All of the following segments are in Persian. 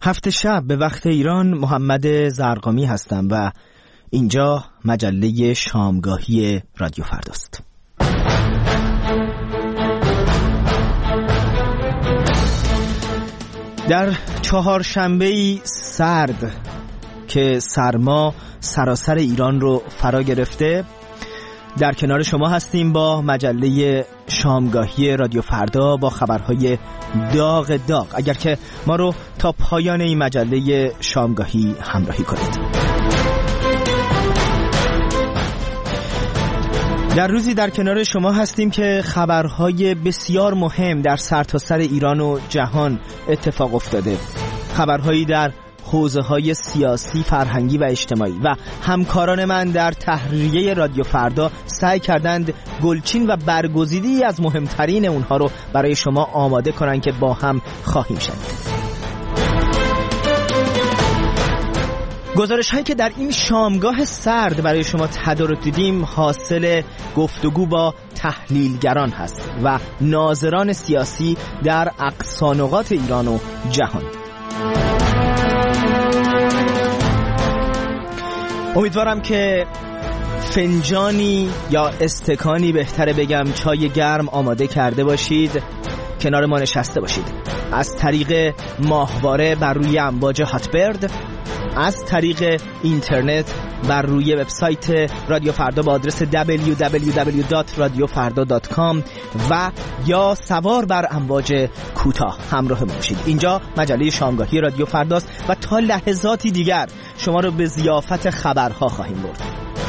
هفت شب به وقت ایران، محمد زرقامی هستم و اینجا مجله شامگاهی رادیو فرداست. در چهارشنبه‌ای سرد که سرما سراسر ایران رو فرا گرفته، در کنار شما هستیم با مجله شامگاهی رادیو فردا با خبرهای داغ. اگر که ما رو تا پایان این مجله شامگاهی همراهی کنید. در روزی در کنار شما هستیم که خبرهای بسیار مهم در سرتاسر ایران و جهان اتفاق افتاده. خبرهایی در حوزه‌های سیاسی، فرهنگی و اجتماعی و همکاران من در تحریریه رادیو فردا سعی کردند گلچین و برگزیده‌ای از مهمترین اونها رو برای شما آماده کنن که با هم خواهیم شنید. گزارش‌هایی که در این شامگاه سرد برای شما تدارک دیدیم حاصل گفتگو با تحلیلگران هست و ناظران سیاسی در اقصا نقاط ایران و جهان. امیدوارم که فنجانی یا استکانی بهتره بگم چای گرم آماده کرده باشید، کنار ما نشسته باشید. از طریق ماهواره بر روی امواج هاتبرد، از طریق اینترنت بر روی وبسایت رادیو فردا با آدرس www.radiofarda.com و یا سوار بر امواج کوتاه همراه ما باشید. اینجا مجله شامگاهی رادیو فرداست و تا لحظاتی دیگر شما رو به ضیافت خبرها خواهیم برد.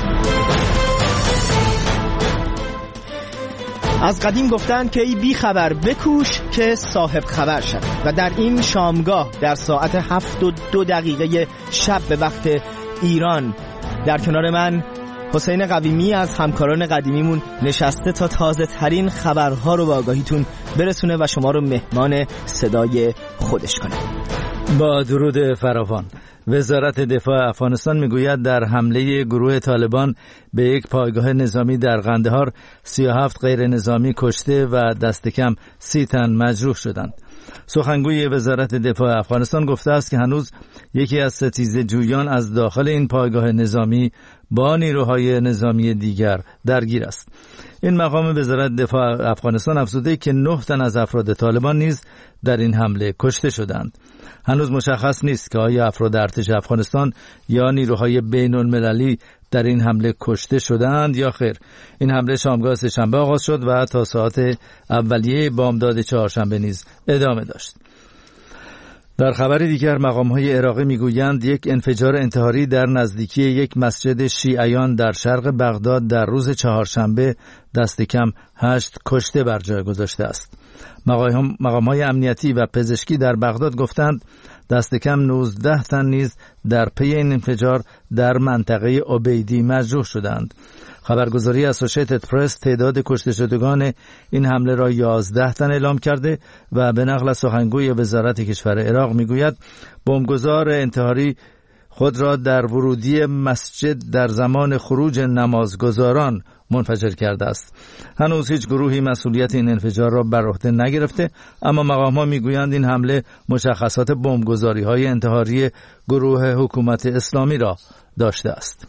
از قدیم گفتن که ای بی خبر بکوش که صاحب خبر شد و در این شامگاه در ساعت 7:02 شب به وقت ایران در کنار من حسین قویمی از همکاران قدیمیمون نشسته تا تازه ترین خبرها رو به آگاهیتون برسونه و شما رو مهمان صدای خودش کنه. با درود فراوان. وزارت دفاع افغانستان میگوید در حمله گروه طالبان به یک پایگاه نظامی در قندهار 37 غیر نظامی کشته و دست کم 30 تن مجروح شدند. سخنگوی وزارت دفاع افغانستان گفته است که هنوز یکی از ستیزه جویان از داخل این پایگاه نظامی با نیروهای نظامی دیگر درگیر است. این مقام وزارت دفاع افغانستان افزوده که 9 تن از افراد طالبان نیز در این حمله کشته شدند. هنوز مشخص نیست که آیا افراد ارتش افغانستان یا نیروهای بین المللی در این حمله کشته شدند یا خیر. این حمله شامگاه سه‌شنبه آغاز شد و تا ساعت اولیه بامداد چهارشنبه نیز ادامه داشت. در خبر دیگر مقام‌های عراقی میگویند یک انفجار انتحاری در نزدیکی یک مسجد شیعیان در شرق بغداد در روز چهارشنبه دست کم 8 کشته بر جای گذاشته است. مقام‌های امنیتی و پزشکی در بغداد گفتند دست کم 19 تن نیز در پی این انفجار در منطقه عبیدی مجروح شدند. خبرگزاری اسوسییتد پرس تعداد کشته شدگان این حمله را 11 تن اعلام کرده و به نقل از سخنگوی وزارت کشور عراق میگوید بمبگذار انتحاری خود را در ورودی مسجد در زمان خروج نمازگزاران منفجر کرده است. هنوز هیچ گروهی مسئولیت این انفجار را بر عهده نگرفته، اما مقام‌ها میگویند این حمله مشخصات بمبگذاری‌های انتحاری گروه حکومت اسلامی را داشته است.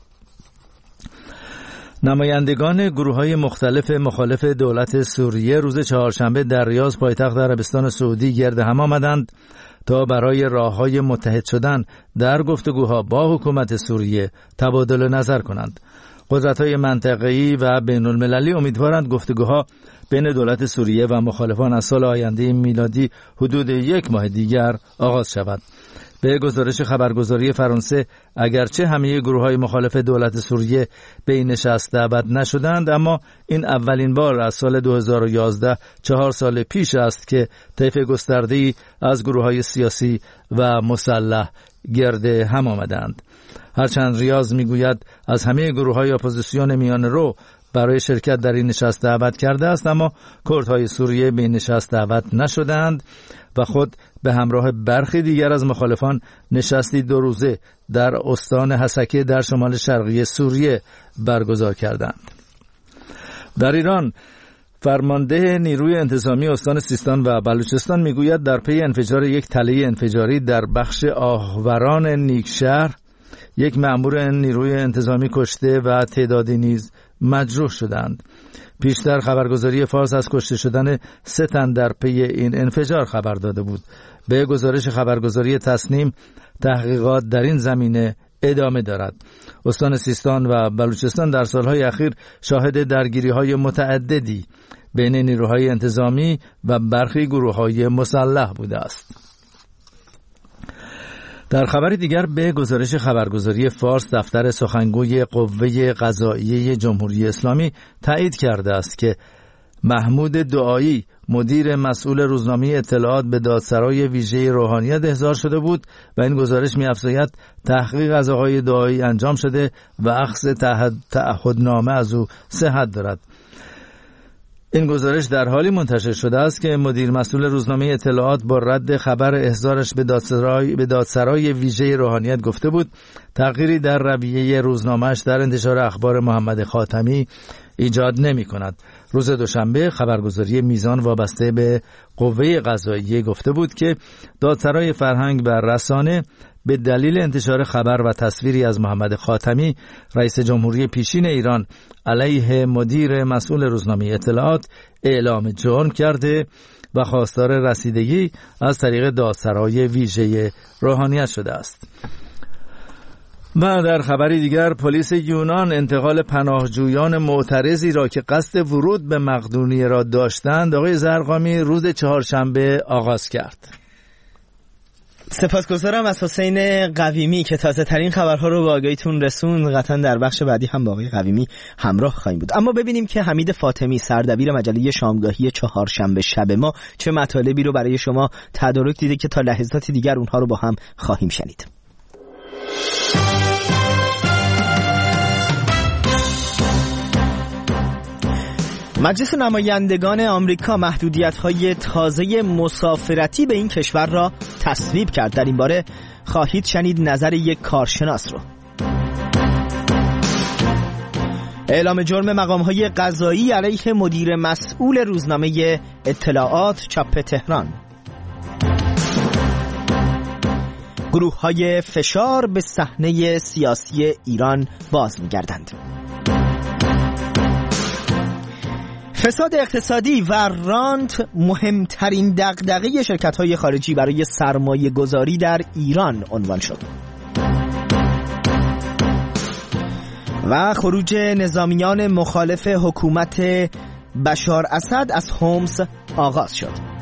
نمایندگان گروه‌های مختلف مخالف دولت سوریه روز چهارشنبه در ریاض پایتخت عربستان سعودی گرد هم آمدند تا برای راه‌های متحد شدن در گفتگوها با حکومت سوریه تبادل نظر کنند. قدرت‌های منطقه‌ای و بین‌المللی امیدوارند گفتگوها بین دولت سوریه و مخالفان از سال آینده میلادی حدود 1 ماه دیگر آغاز شود. به گزارش خبرگزاری فرانسه اگرچه همه گروه‌های مخالف دولت سوریه به این نشست دعوت نشدند، اما این اولین بار از سال 2011 4 سال پیش است که طیف گسترده‌ای از گروه‌های سیاسی و مسلح گرد هم آمدند. هرچند ریاض میگوید از همه گروه‌های اپوزیسیون میان رو برای شرکت در این نشست دعوت کرده است، اما کردهای سوریه به این نشست دعوت نشدند و خود به همراه برخی دیگر از مخالفان نشستی 2 روزه در استان حسکه در شمال شرقی سوریه برگزار کردند. در ایران فرمانده نیروی انتظامی استان سیستان و بلوچستان میگوید در پی انفجار یک تله انفجاری در بخش آهوران نیکشهر یک مأمور نیروی انتظامی کشته و تعدادی نیز مجروح شدند. پیشتر خبرگزاری فارس از کشته شدن 3 تن در پی این انفجار خبر داده بود. به گزارش خبرگزاری تسنیم تحقیقات در این زمینه ادامه دارد. استان سیستان و بلوچستان در سالهای اخیر شاهد درگیری‌های متعددی بین نیروهای انتظامی و برخی گروه‌های مسلح بوده است. در خبر دیگر به گزارش خبرگزاری فارس دفتر سخنگوی قوه قضاییه جمهوری اسلامی تایید کرده است که محمود دعایی مدیر مسئول روزنامه اطلاعات به دادسرای ویژه روحانیت احضار شده بود و این گزارش می‌افزاید تحقیق از آقای دعایی انجام شده و اخذ تعهدنامه از او صحت دارد. این گزارش در حالی منتشر شده است که مدیر مسئول روزنامه اطلاعات با رد خبر احضارش به دادسرای ویژه روحانیت گفته بود تغییری در رویه روزنامه‌اش در انتشار اخبار محمد خاتمی ایجاد نمی کند. روز دوشنبه خبرگزاری میزان وابسته به قوه قضاییه گفته بود که دادسرای فرهنگ و رسانه به دلیل انتشار خبر و تصویری از محمد خاتمی رئیس جمهوری پیشین ایران علیه مدیر مسئول روزنامه اطلاعات اعلام جرم کرده و خواستار رسیدگی از طریق دادسرای ویژه روحانیت شده است. و در خبری دیگر پلیس یونان انتقال پناهجویان معترضی را که قصد ورود به مقدونیه را داشتند آقای زرقامی روز چهارشنبه آغاز کرد. سپاسگزارم از حسین قویمی که تازه ترین خبرها رو به آگاهیتون رسوند. قطعا در بخش بعدی هم با آقای قویمی همراه خواهیم بود. اما ببینیم که حمید فاطمی سردبیر مجله شامگاهی چهارشنبه شب ما چه مطالبی رو برای شما تدارک دیده که تا لحظات دیگر اونها رو با هم خواهیم شنید. مجلس نمایندگان آمریکا محدودیت‌های تازه مسافرتی به این کشور را تصویب کرد. در این باره خواهید شنید نظر یک کارشناس رو. اعلام جرم مقام‌های قضایی علیه مدیر مسئول روزنامه اطلاعات چاپ تهران. گروه‌های فشار به صحنه سیاسی ایران باز می‌گردند. فساد اقتصادی و رانت مهمترین دغدغه شرکت‌های خارجی برای سرمایه گذاری در ایران عنوان شد. و خروج نظامیان مخالف حکومت بشار اسد از حمص آغاز شد.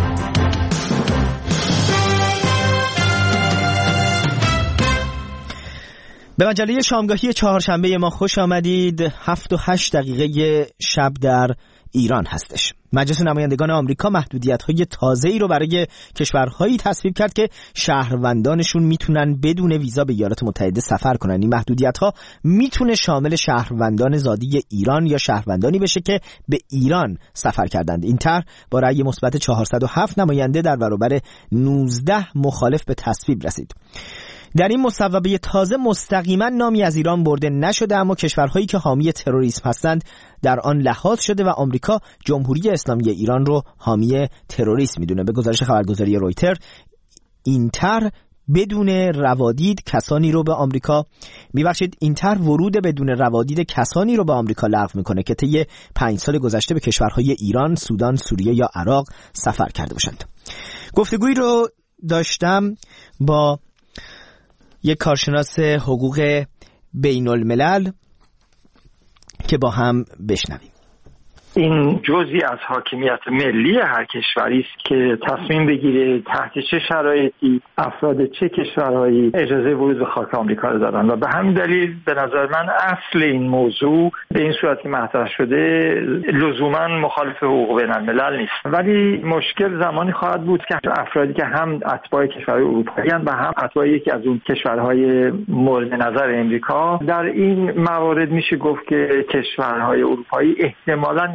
به مجله شامگاهی چهارشنبه ما خوش آمدید. 7 و 8 دقیقه شب در ایران هستش. مجلس نمایندگان آمریکا محدودیت‌های تازه‌ای رو برای کشورهایی تصویب کرد که شهروندانشون میتونن بدون ویزا به ایالات متحده سفر کنن. این محدودیت‌ها میتونه شامل شهروندان زادی ایران یا شهروندانی بشه که به ایران سفر کردند. این طرح با رأی مثبت 407 نماینده در برابر 19 مخالف به تصویب رسید. در این مصوبه تازه مستقیما نامی از ایران برده نشده، اما کشورهایی که حامی تروریسم هستند در آن لحاظ شده و آمریکا جمهوری اسلامی ایران رو حامی تروریسم میدونه. به گزارش خبرگزاری رویتر این طرح بدون روادید کسانی رو به آمریکا این طرح ورود بدون روادید کسانی رو به آمریکا لغو میکنه که طی 5 سال گذشته به کشورهای ایران، سودان، سوریه یا عراق سفر کرده باشند. گفتگویی رو داشتم با یک کارشناس حقوق بین الملل که با هم بشنویم. این جزئی از حاکمیت ملی هر کشوری است که تصمیم بگیره تحت چه شرایطی افراد چه کشورهایی اجازه ورود به خاک آمریکا رو دارن و به همین دلیل به نظر من اصل این موضوع به این صورت که مطرح شده لزوما مخالف حقوق بین الملل نیست، ولی مشکل زمانی خواهد بود که افرادی که هم اتباع کشورهای اروپایی و هم اتباع یکی از اون کشورهای مورد نظر امریکا، در این موارد میشه گفت که کشورهای اروپایی احتمالاً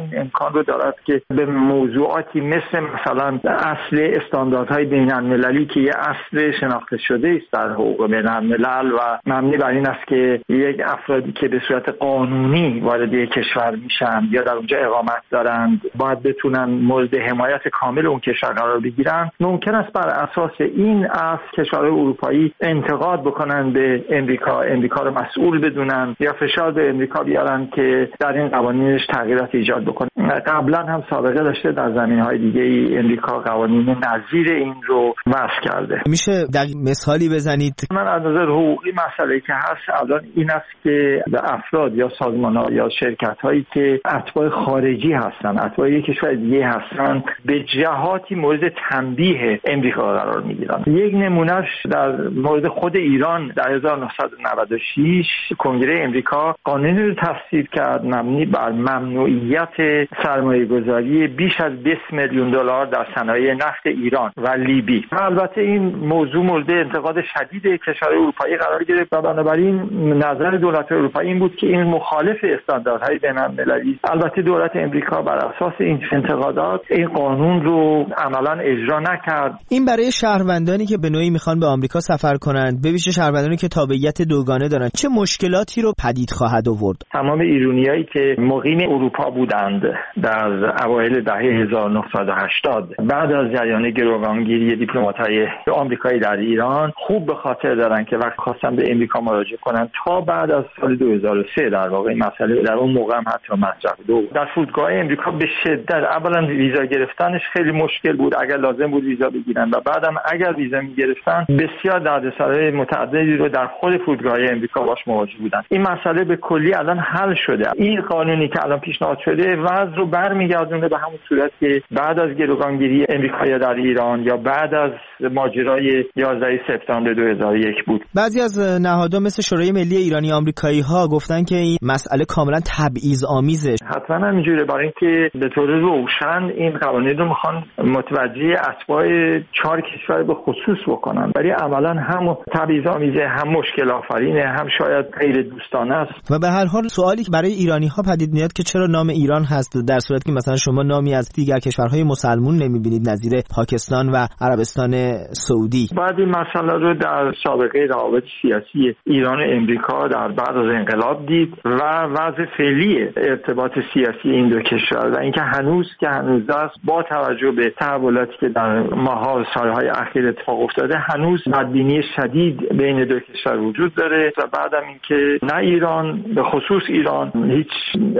این امکان رو دارد که به موضوعاتی مثلا اصل استانداردهای بین‌المللی که یه اصل شناخته شده است در حقوق بین‌الملل و مبنی بر این است که یک افرادی که به صورت قانونی وارد یک کشور میشن یا در اونجا اقامت دارند باید بتونن مورد حمایت کامل اون کشور قرار بگیرن. ممکن است بر اساس این اصل کشورهای اروپایی انتقاد بکنن به امریکا رو مسئول بدونن یا فشار به امریکا بیارن که در این قوانینش تغییرات ایجاد بکنه. قبلا هم سابقه داشته در زمینه‌های دیگه امریکا قوانین نظیر این رو وضع کرده. میشه دقیق مثالی بزنید؟ من از نظر حقوقی مسئله که هست الان این است که به افراد یا سازمان‌ها یا شرکت‌هایی که اتباع خارجی هستن، اتباع یک کشور دیگه هستن، به جهاتی مورد تنبیه امریکا قرار میگیرن. یک نمونهش در مورد خود ایران در 1996 کنگره امریکا قانونی رو تصویب کرد مبنی بر ممنوعیت سرمایه‌گذاری بیش از 20 میلیون دلار در صنایع نفت ایران و لیبی. البته این موضوع مورد انتقاد شدید کشورهای اروپایی قرار گرفت و بنابراین نظر دولت اروپایی این بود که این مخالف استانداردهای بین‌المللی. البته دولت امریکا بر اساس این انتقادات این قانون رو عملاً اجرا نکرد. این برای شهروندانی که به نوعی میخوان به آمریکا سفر کنند، به ویژه شهروندانی که تابعیت دوگانه دارند، چه مشکلاتی رو پدید خواهد آورد؟ تمام ایرانیایی که مقیم اروپا بودند در اوایل دهه 1980 بعد از جریان گروگانگیری دیپلمات‌های آمریکایی در ایران خوب به خاطر دارن که وقتی خواستن به امریکا مراجعه کنن تا بعد از سال 2003 در واقع این مسئله در اون موقع هم حتی مطرح بود. در فرودگاه امریکا به شدت اولا ویزا گرفتنش خیلی مشکل بود اگر لازم بود ویزا بگیرن و بعدم اگر ویزا می‌گرفتن بسیار دردسرای متعددی رو در خود فرودگاه امریکا باش مواجه بودن. این مسئله به کلی الان حل شده. این قانونی که الان پیشنهاد شده وضع رو برمیگردونه به همون صورت که بعد از گروگانگیری امریکایی در ایران یا بعد از ماجرای 11 سپتامبر 2001 بود. بعضی از نهادها مثل شورای ملی ایرانی آمریکایی ها گفتن که این مسئله کاملا تبعیض‌آمیزه. حتما همینجوره، برای اینکه به طور روشن این قوانین رو میخوان متوجه اتباع 4 کشور به خصوص بکنن، ولی عملا هم تبعیض‌آمیزه، هم مشکل آفرینه، هم شاید غیر دوستانه است. و به هر حال سوالی که برای ایرانی ها پدید میاد که چرا نام ایران هست در صورتی که مثلا شما نامی از دیگر کشورهای مسلمان نمیبینید نظیر پاکستان و عربستان سعودی؟ بعد این مسئله رو در سابقه روابط سیاسی ایران و امریکا در بعد از انقلاب دید و وضع فعلی ارتباط سیاسی این دو کشور و اینکه هنوز است با توجه به تحولاتی که در ماه‌ها و سال‌های اخیر اتفاق افتاده هنوز بدبینی شدید بین دو کشور وجود داره و بعدم اینکه نه ایران به خصوص ایران هیچ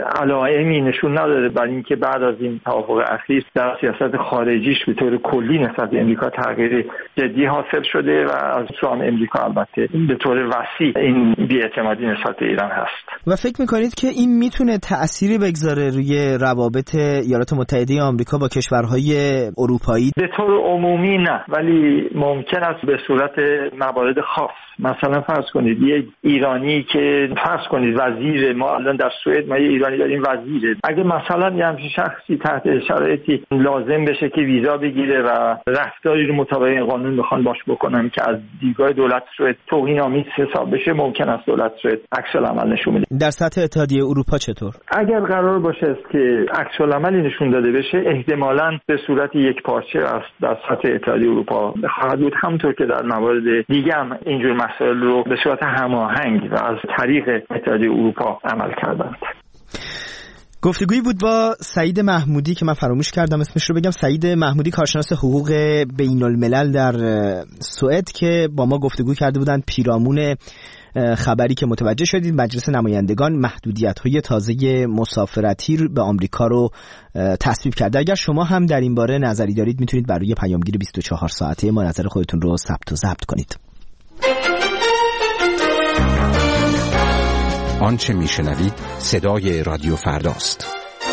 علائمی نشون نداره بر اینکه بعد از این توافق اخیر در سیاست خارجیش به طور کلی نسبت به امریکا تغییر جدی حاصل شده و از سوی امریکا البته به طور وسیع این بی‌اعتمادی نسبت به ایران هست. و فکر می‌کنید که این میتونه تأثیری بگذاره روی روابط ایالات متحده آمریکا با کشورهای اروپایی؟ به طور عمومی نه، ولی ممکن است به صورت موارد خاص. مثلا فرض کنید یک ایرانی که فرض کنید وزیر ما الان در سوئد ما یه ایرانی داریم وزیره، اگه مثلا یه همچین شخصی تحت شرایطی لازم بشه که ویزا بگیره و رفتاری رو مطابق قانون بخوان باش بکنن که از دیدگاه دولت سوئد توهین‌آمیز حساب بشه، ممکن است دولت سوئد عکس العمل نشون بده. در سطح اتحادیه اروپا چطور؟ اگر قرار باشه است که عکس العملی نشون داده بشه احتمالاً به صورت یک پارچه است در سطح اتحادیه اروپا خواهد بود، همونطور که در موارد دیگه هم اینجور مسائل رو به صورت هماهنگ و از طریق اتحادیه اروپا عمل کردند. گفتگویی بود با سعید محمودی که من فراموش کردم اسمش رو بگم، سعید محمودی کارشناس حقوق بین الملل در سوئد که با ما گفتگو کرده بودند پیرامون خبری که متوجه شدید مجلس نمایندگان محدودیت‌های تازه مسافرتی به آمریکا رو تصویب کرده. اگر شما هم در این باره نظری دارید میتونید برای پیامگیر 24 ساعته ما نظر خودتون رو ثبت و ضبط کنید. آنچه میشنوید صدای رادیو فرداست.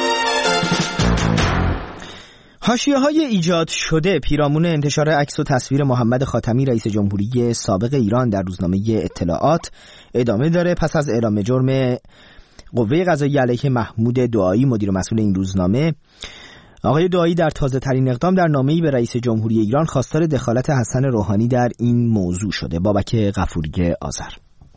حاشیه‌های ایجاد شده پیرامون انتشار عکس و تصویر محمد خاتمی رئیس جمهوری سابق ایران در روزنامه اطلاعات ادامه داره. پس از اعلام جرم قوه قضاییه علیه محمود دعایی مدیر مسئول این روزنامه، آقای دعایی در تازه ترین اقدام در نامه‌ای به رئیس جمهوری ایران خواستار دخالت حسن روحانی در این موضوع شده. بابک غفوری آذر.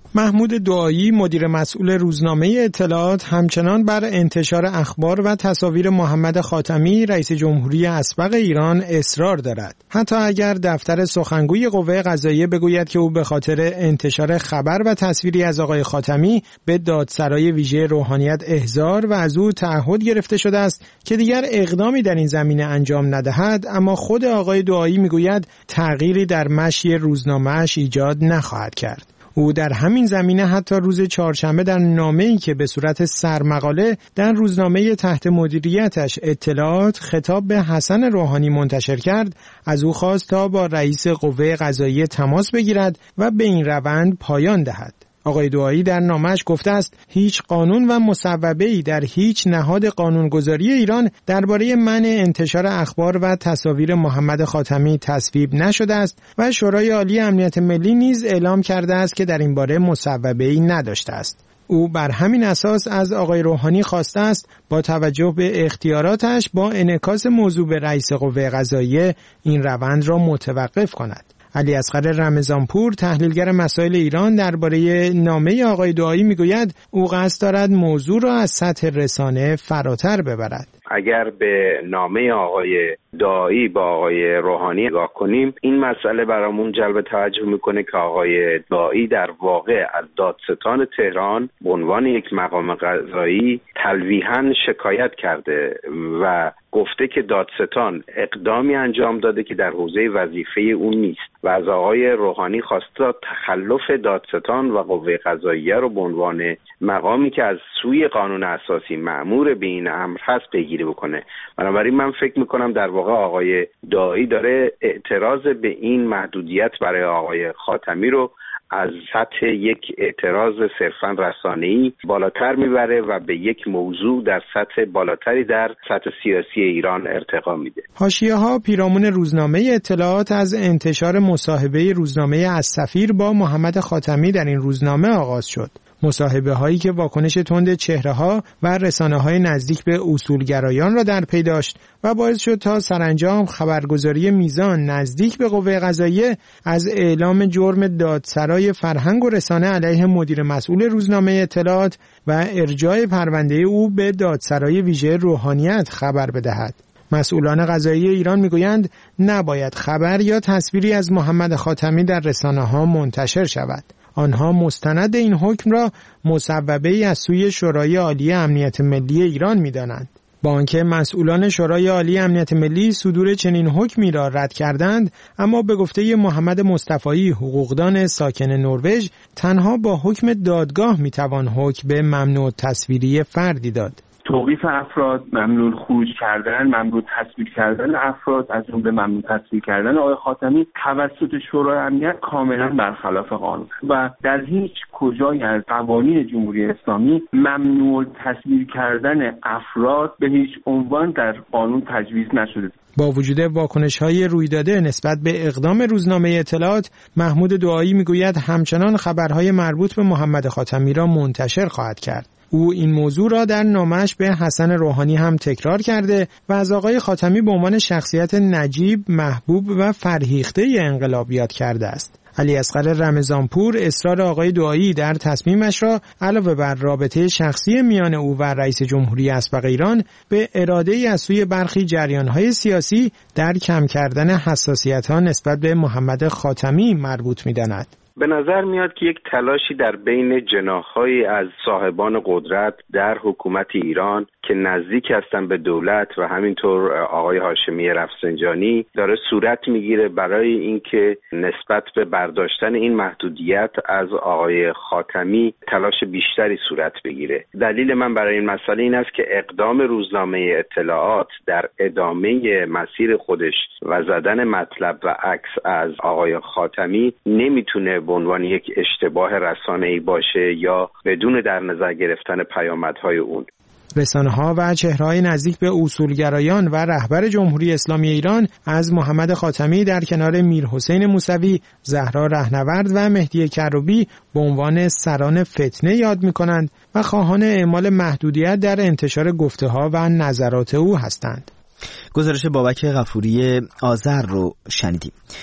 محمود دعایی مدیر مسئول روزنامه اطلاعات همچنان بر انتشار اخبار و تصاویر محمد خاتمی رئیس جمهوری اسبق ایران اصرار دارد. حتی اگر دفتر سخنگوی قوه قضاییه بگوید که او به خاطر انتشار خبر و تصویری از آقای خاتمی به دادسرای ویژه روحانیت احضار و از او تعهد گرفته شده است که دیگر اقدامی در این زمینه انجام ندهد، اما خود آقای دعایی میگوید تغییری در مشی روزنامه‌اش ایجاد نخواهد کرد. او در همین زمینه حتی روز چهارشنبه در نامه‌ای که به صورت سرمقاله در روزنامه تحت مدیریتش اطلاعات خطاب به حسن روحانی منتشر کرد، از او خواست تا با رئیس قوه قضاییه تماس بگیرد و به این روند پایان دهد. آقای دعایی در نامه‌اش گفته است هیچ قانون و مصوبه‌ای در هیچ نهاد قانونگذاری ایران درباره منع انتشار اخبار و تصاویر محمد خاتمی تصویب نشده است و شورای عالی امنیت ملی نیز اعلام کرده است که در این باره مصوبه‌ای نداشته است. او بر همین اساس از آقای روحانی خواسته است با توجه به اختیاراتش با انعکاس موضوع به رئیس قوه قضاییه این روند را متوقف کند. علیاصغر رمضانپور تحلیلگر مسائل ایران درباره نامه آقای دعایی میگوید او قصد دارد موضوع را از سطح رسانه فراتر ببرد. اگر به نامه آقای دعایی با آقای روحانی نگاه کنیم، این مسئله برامون جلب توجه میکنه که آقای دعایی در واقع از دادستان تهران به عنوان یک مقام قضایی تلویحاً شکایت کرده و گفته که دادستان اقدامی انجام داده که در حوزه وظیفه اون نیست و از آقای روحانی خواسته تخلف دادستان و قوه قضاییه رو به عنوان مقامی که از سوی قانون اساسی مأمور به این امر هست پیگیری بکنه. بنابراین من فکر میکنم در واقع آقای دعایی داره اعتراض به این محدودیت برای آقای خاتمی رو از سطح یک اعتراض صرفاً رسانه‌ای بالاتر میبره و به یک موضوع در سطح بالاتری در سطح سیاسی ایران ارتقا میده. حاشیه‌ها پیرامون روزنامه اطلاعات از انتشار مصاحبه روزنامه السفیر با محمد خاتمی در این روزنامه آغاز شد. مصاحبه هایی که واکنش تند چهره ها و رسانه های نزدیک به اصولگرایان را در پی داشت و باعث شد تا سرانجام خبرگزاری میزان نزدیک به قوه قضاییه از اعلام جرم دادسرای فرهنگ و رسانه علیه مدیر مسئول روزنامه اطلاعات و ارجاع پرونده او به دادسرای ویژه روحانیت خبر بدهد. مسئولان قضایی ایران میگویند نباید خبر یا تصویری از محمد خاتمی در رسانه‌ها منتشر شود. آنها مستند این حکم را مصوبه‌ای از سوی شورای عالی امنیت ملی ایران می‌دانند. با آنکه مسئولان شورای عالی امنیت ملی صدور چنین حکمی را رد کردند، اما به گفته محمد مصطفایی حقوقدان ساکن نروژ تنها با حکم دادگاه می‌توان حکم به ممنوع تصویری فردی داد. توقیف افراد، ممنوع خروج کردن، ممنوع تصویر کردن افراد، از جمله ممنوع تصویر کردن آقای خاتمی توسط شورای امنیت کاملا برخلاف قانون و در هیچ کجای از قوانین جمهوری اسلامی ممنوع تصویر کردن افراد به هیچ عنوان در قانون تجویز نشده. با وجود واکنش‌های رویداده نسبت به اقدام روزنامه اطلاعات، محمود دعایی میگوید همچنان خبرهای مربوط به محمد خاتمی را منتشر خواهد کرد. او این موضوع را در نامه‌اش به حسن روحانی هم تکرار کرده و از آقای خاتمی به عنوان شخصیت نجیب، محبوب و فرهیخته انقلاب یاد کرده است. علیاصغر رمضانپور اصرار آقای دعایی در تصمیمش را علاوه بر رابطه شخصی میان او و رئیس جمهوری اسبق ایران به اراده‌ای از سوی برخی جریان‌های سیاسی در کم کردن حساسیت‌ها نسبت به محمد خاتمی مربوط می‌داند. به نظر میاد که یک تلاشی در بین جناح‌هایی از صاحبان قدرت در حکومت ایران که نزدیک هستن به دولت و همینطور آقای هاشمی رفسنجانی داره صورت میگیره برای اینکه نسبت به برداشتن این محدودیت از آقای خاتمی تلاش بیشتری صورت بگیره. دلیل من برای این مسئله این است که اقدام روزنامه اطلاعات در ادامه مسیر خودش و زدن مطلب و عکس از آقای خاتمی نمیتونه به عنوان یک اشتباه رسانه‌ای باشه یا بدون در نظر گرفتن پیامدهای اون. رسانه‌ها و چهره‌های نزدیک به اصولگرایان و رهبر جمهوری اسلامی ایران از محمد خاتمی در کنار میرحسین موسوی، زهرا رهنورد و مهدی کروبی به عنوان سران فتنه یاد می‌کنند و خواهان اعمال محدودیت در انتشار گفته‌ها و نظرات او هستند. گزارش بابک غفوری آذر رو شنیدیم.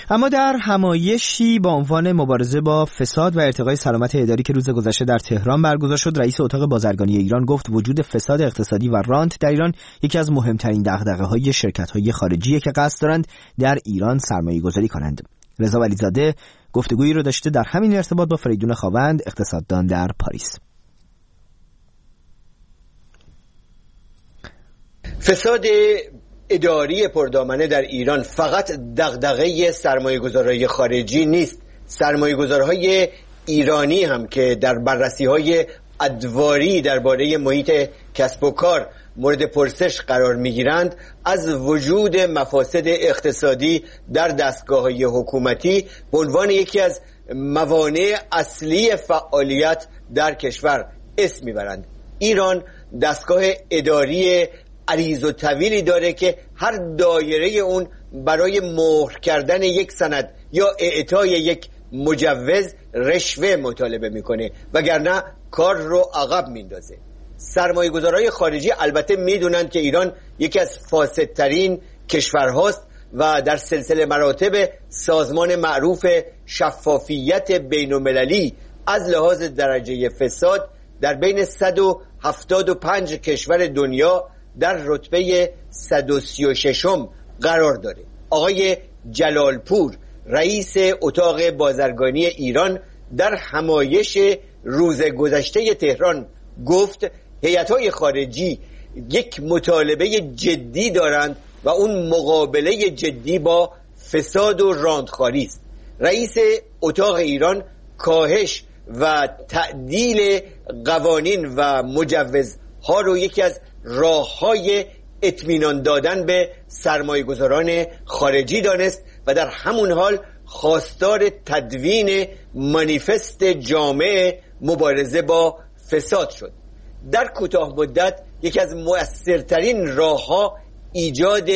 اما در همایشی با عنوان مبارزه با فساد و ارتقای سلامت اداری که روز گذشته در تهران برگزار شد، رئیس اتاق بازرگانی ایران گفت وجود فساد اقتصادی و رانت در ایران یکی از مهمترین دغدغه‌های شرکت‌های خارجیه که قصد دارند در ایران سرمایه‌گذاری کنند. رضا ولیزاده گفتگویی رو داشته در همین ارتباط با فریدون خاوند، اقتصاددان در پاریس. فساد اداری پردامنه در ایران فقط دغدغه سرمایه‌گذارهای خارجی نیست. سرمایه‌گذارهای ایرانی هم که در بررسی‌های ادواری درباره محیط کسب و کار مورد پرسش قرار می‌گیرند، از وجود مفاسد اقتصادی در دستگاه‌های حکومتی به عنوان یکی از موانع اصلی فعالیت در کشور اسم می‌برند. ایران دستگاه اداری عریض و طویلی داره که هر دایره اون برای مهر کردن یک سند یا اعطای یک مجوز رشوه مطالبه میکنه، وگرنه کار رو عقب میندازه. سرمایه‌گذارهای خارجی البته میدونن که ایران یکی از فاسدترین کشورهاست و در سلسله مراتب سازمان معروف شفافیت بین‌المللی از لحاظ درجه فساد در بین 175 کشور دنیا در رتبه 136م قرار داره. آقای جلالپور رئیس اتاق بازرگانی ایران در همایش روز گذشته تهران گفت هیئت‌های خارجی یک مطالبه جدی دارند و اون مقابله جدی با فساد و راندخواری است. رئیس اتاق ایران کاهش و تعدیل قوانین و مجوزها رو یکی از راه‌های اطمینان دادن به سرمایه‌گذاران خارجی دانست و در همون حال خواستار تدوین مانیفست جامع مبارزه با فساد شد. در کوتاه مدت یکی از مؤثرترین راه‌ها ایجاد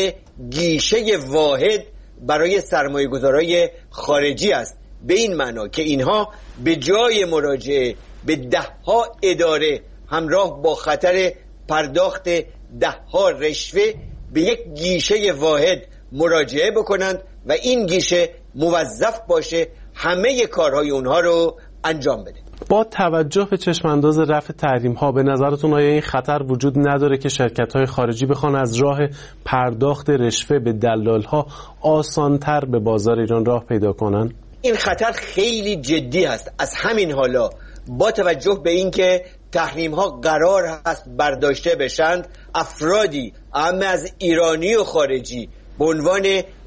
گیشه واحد برای سرمایه‌گذارای خارجی است، به این معنا که اینها به جای مراجعه به ده‌ها اداره همراه با خطر پرداخت ده‌ها رشوه به یک گیشه واحد مراجعه بکنند و این گیشه موظف باشه همه کارهای اونها رو انجام بده. با توجه به چشمانداز رفع تحریم‌ها به نظرتون آیا این خطر وجود نداره که شرکت‌های خارجی بخوان از راه پرداخت رشوه به دلال‌ها آسان‌تر به بازار ایران راه پیدا کنن؟ این خطر خیلی جدی است. از همین حالا با توجه به اینکه تحریم‌ها قرار هست برداشته بشند، افرادی اما از ایرانی و خارجی به عنوان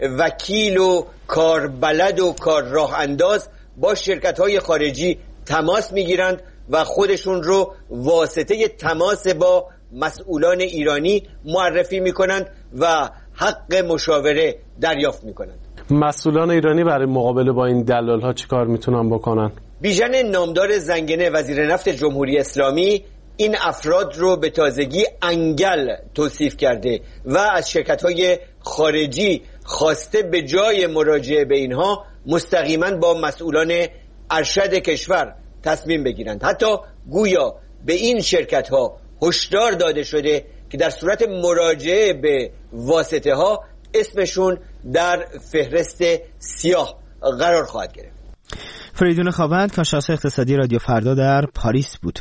وکیل و کاربلد و کار راه انداز با شرکت‌های خارجی تماس میگیرند و خودشون رو واسطه تماس با مسئولان ایرانی معرفی میکنند و حق مشاوره دریافت میکنند. مسئولان ایرانی برای مقابله با این دلال‌ها چیکار میتونن بکنن؟ بیژن نامدار زنگنه وزیر نفت جمهوری اسلامی این افراد رو به تازگی انگل توصیف کرده و از شرکت‌های خارجی خواسته به جای مراجعه به اینها مستقیما با مسئولان ارشد کشور تصمیم بگیرند. حتی گویا به این شرکت‌ها هشدار داده شده که در صورت مراجعه به واسطه ها اسمشون در فهرست سیاه قرار خواهد گرفت. فریدون خاوند، کارشناس اقتصادی رادیو فردا در پاریس بود.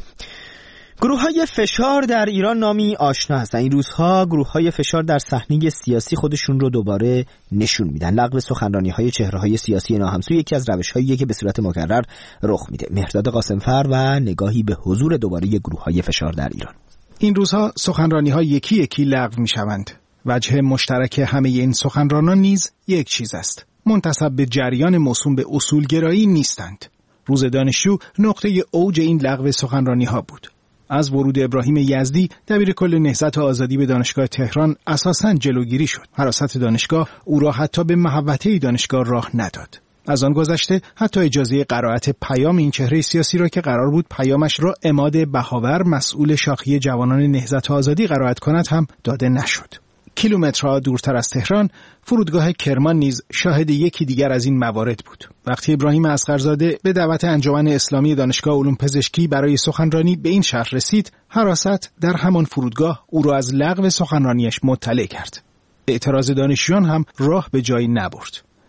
گروه‌های فشار در ایران نامی آشنا هستند. این روزها گروه‌های فشار در صحنه سیاسی خودشون رو دوباره نشون میدن. لغو سخنرانی‌های چهره‌های سیاسی ناهمسو یکی از روش‌هاییه که به صورت مکرر رخ میده. مهرداد قاسمفر و نگاهی به حضور دوباره گروه‌های فشار در ایران. این روزها سخنرانی‌ها یکی یکی لغو میشوند. وجه مشترک همه این سخنرانان نیز یک چیز است: منتسب به جریان موسوم به اصولگرایی نیستند. روز دانشجو نقطه اوج این لغو سخنرانی‌ها بود. از ورود ابراهیم یزدی دبیرکل نهضت آزادی به دانشگاه تهران اساساً جلوگیری شد. حراست دانشگاه او را حتی به محوطه دانشگاه راه نداد. از آن گذشته حتی اجازه قرائت پیام این چهره سیاسی را که قرار بود پیامش را عماد بهاور مسئول شاخه جوانان نهضت آزادی قرائت کند هم داده نشد. کیلومترها دورتر از تهران فرودگاه کرمان نیز شاهد یکی دیگر از این موارد بود. وقتی ابراهیم اصغرزاده به دعوت انجمن اسلامی دانشگاه علوم پزشکی برای سخنرانی به این شهر رسید، حراست در همان فرودگاه او را از لغو سخنرانیش مطلع کرد. اعتراض دانشجویان هم راه به جایی نبرد.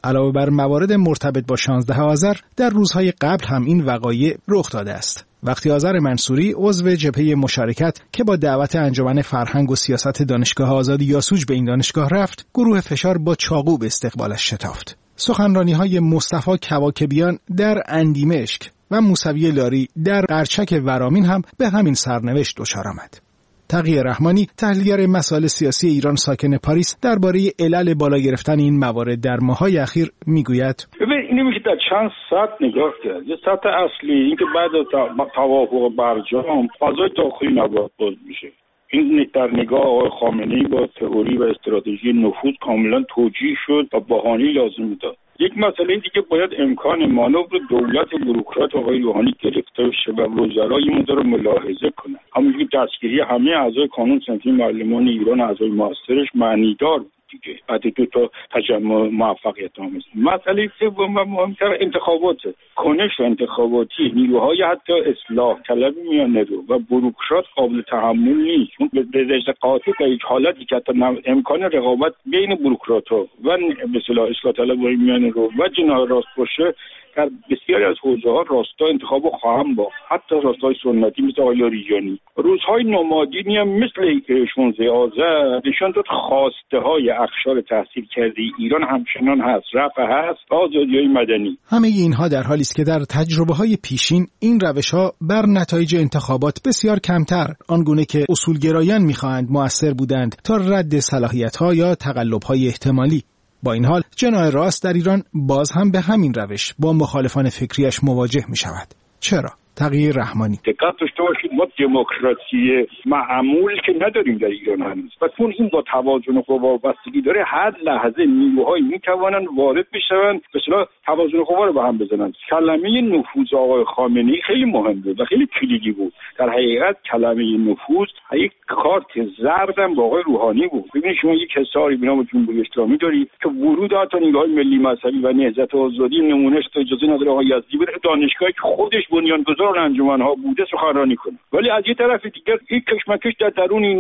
علاوه بر موارد مرتبط با 16 آذر، در روزهای قبل هم این وقایع رخ داده است. وقتی آذر منصوری عضو جبهه مشارکت که با دعوت انجمن فرهنگ و سیاست دانشگاه آزادی یاسوج به این دانشگاه رفت، گروه فشار با چاقو به استقبالش شتافت. سخنرانی‌های مصطفی کواکبیان در اندیمشک و موسوی لاری در قرچک ورامین هم به همین سرنوشت دچار آمد. تقی رحمانی، تحلیلگر مسائل سیاسی ایران ساکن پاریس، درباره علل بالا گرفتن این موارد در ماه‌های اخیر میگوید: اینو میشه در چند سطح نگاه کرد. یه سطح اصلی این که بعد از توافق برجام فضای داخلی نباید باز میشه. این در نگاه آقای خامنه‌ای با تئوری و استراتژی نفوذ کاملا توجیه شد و بهانه‌ای لازم داد. یک مسئله دیگه باید امکان مانور دولت بوروکرات آقای روحانی گرفته بشه و وزرای این رو ملاحظه کنن. همونجوری دستگیری همه اعضای کانون صنفی معلمان ایران، اعضای موثرش معنیدار دیگه. بعد دو تا تجمع موفقیت آمیز. مسئله سوم و مهمتر انتخابات، کنش انتخاباتی نیروهای حتی اصلاح طلبی میان رو و بوروکرات قابل تحمل نیست. چون به دست قاطع در یک حالتی که امکان رقابت بین بوروکرات‌ها و به اصطلاح اصلاح طلبای میان رو و جناح راست باشه، در بسیاری از حوزه‌ها راستا انتخاب خواهم با، حتی راستای سنتی مثل آقای لاریجانی. روزهای نمادینی هم مثل 16 آذر نشان داد خواسته‌های اقشار تحصیل کرده ایران همچنان هست، رفع هست، آزادی‌های مدنی. همه اینها در حالی است که در تجربه‌های پیشین این روش‌ها بر نتایج انتخابات بسیار کمتر، آنگونه که اصولگرایان می‌خواهند مؤثر بودند تا رد صلاحیت‌ها یا تقلب‌های احتمالی. با این حال جناح راست در ایران باز هم به همین روش با مخالفان فکریش مواجه می شود. چرا؟ تقی رحمانی: دقت داشته باشید، ما دموکراسی معمول که نداریم در ایران هنوز. و چون این با توازن قوا بستگی داره، هر لحظه نیروهایی میتوانن وارد بشن به اصطلاح توازن قوا رو به هم بزنن. کلمه نفوذ آقای خامنه‌ای خیلی مهم بود و خیلی کلیدی بود. در حقیقت کلمه نفوذ یک کارت زرد هم با آقای روحانی بود. ببینید شما یک حصاری به نام جمهوری اسلامی دارید که ورود حتی نیروهای ملی مذهبی و نهضت آزادی نمونهش تا اجازه نداره آقای یزدی بره دانشگاهی که خودش بنیانگذار انجمن‌ها بوده سخنرانی کنه. ولی از یه طرف دیگر این کشمکش در درون این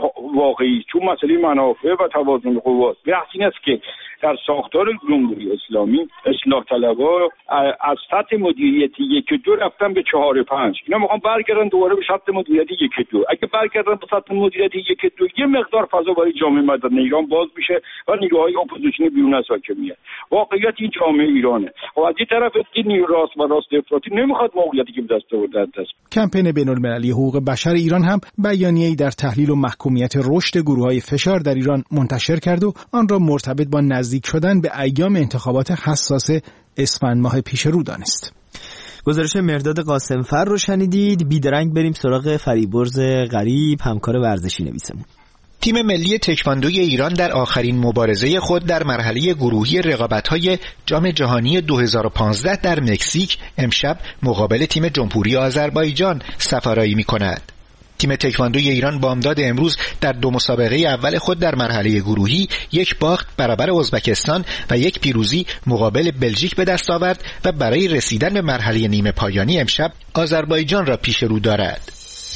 واقعی، چون مسئله منافع و توازن قواست. بحث این است که در ساختار جمهوری اسلامی اصلاح طلبها از سطح مدیریتی 1-2 رفتن به 4-5. اینا میخوان برگردن دوباره به سطح مدیریتی 1-2. اگه برگردن به سطح مدیریتی 1-2 یه مقدار فضا برای جامعه مدنی ایران باز میشه و نیروهای اپوزیسیونی بیرون از حاکمیت. واقعیت این جامعه ایرانه. و از این طرف این نیرو راست و راست افراطی نمیخواد موقعیتی که به دست آورده دست. کمپین بین‌المللی حقوق بشر ایران هم بیانیه‌ای در تحلیل و محکومیت رشد گروه‌های فشار در ایران منتشر کرد و آن را مرتبط با نزدیک شدن به ایام انتخابات حساس اسفند ماه پیش رو دانست. گزارش مرداد قاسمفر رو شنیدید. بیدرنگ بریم سراغ فریبرز غریب، همکار ورزشی نویسمون. تیم ملی تکواندوی ایران در آخرین مبارزه خود در مرحله گروهی رقابت‌های جام جهانی 2015 در مکزیک امشب مقابل تیم جمهوری آذربایجان سفارایی می‌کند. تیم تکواندوی ایران بامداد امروز در 2 مسابقه اول خود در مرحله گروهی 1 باخت برابر ازبکستان و 1 پیروزی مقابل بلژیک به دست آورد و برای رسیدن به مرحله نیمه پایانی امشب آذربایجان را پیش رو دارد.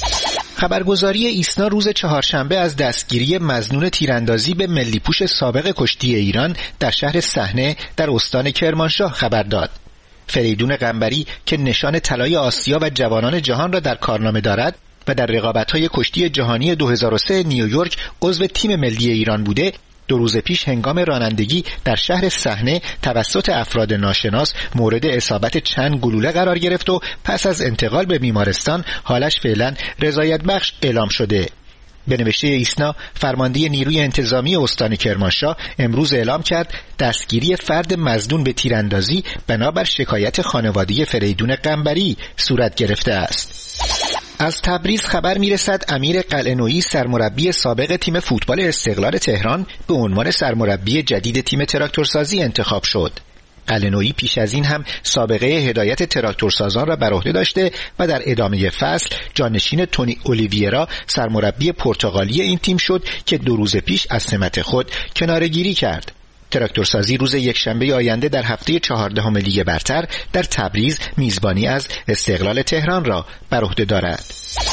خبرگزاری ایسنا روز چهارشنبه از دستگیری مظنون تیراندازی به ملیپوش سابق کشتی ایران در شهر صحنه در استان کرمانشاه خبر داد. فریدون قنبری که نشان طلای آسیا و جوانان جهان را در کارنامه دارد و در رقابت‌های کشتی جهانی 2003 نیویورک عضو تیم ملی ایران بوده، 2 روز پیش هنگام رانندگی در شهر صحنه توسط افراد ناشناس مورد اصابت چند گلوله قرار گرفت و پس از انتقال به بیمارستان حالش فعلا رضایت بخش اعلام شده. به نوشته ایسنا، فرمانده نیروی انتظامی استان کرمانشاه امروز اعلام کرد دستگیری فرد مظنون به تیراندازی بنابر شکایت خانواده فریدون قنبری صورت گرفته است. از تبریز خبر میرسد امیر قلعه‌نویی سرمربی سابق تیم فوتبال استقلال تهران به عنوان سرمربی جدید تیم تراکتورسازی انتخاب شد. قلعه‌نویی پیش از این هم سابقه هدایت تراکتورسازان را بر عهده داشته و در ادامه فصل جانشین تونی اولیویرا سرمربی پرتغالی این تیم شد که 2 روز پیش از سمت خود کناره‌گیری کرد. تراکتورسازی روز یکشنبه آینده در هفته 14 لیگ برتر در تبریز میزبانی از استقلال تهران را بر عهده دارد.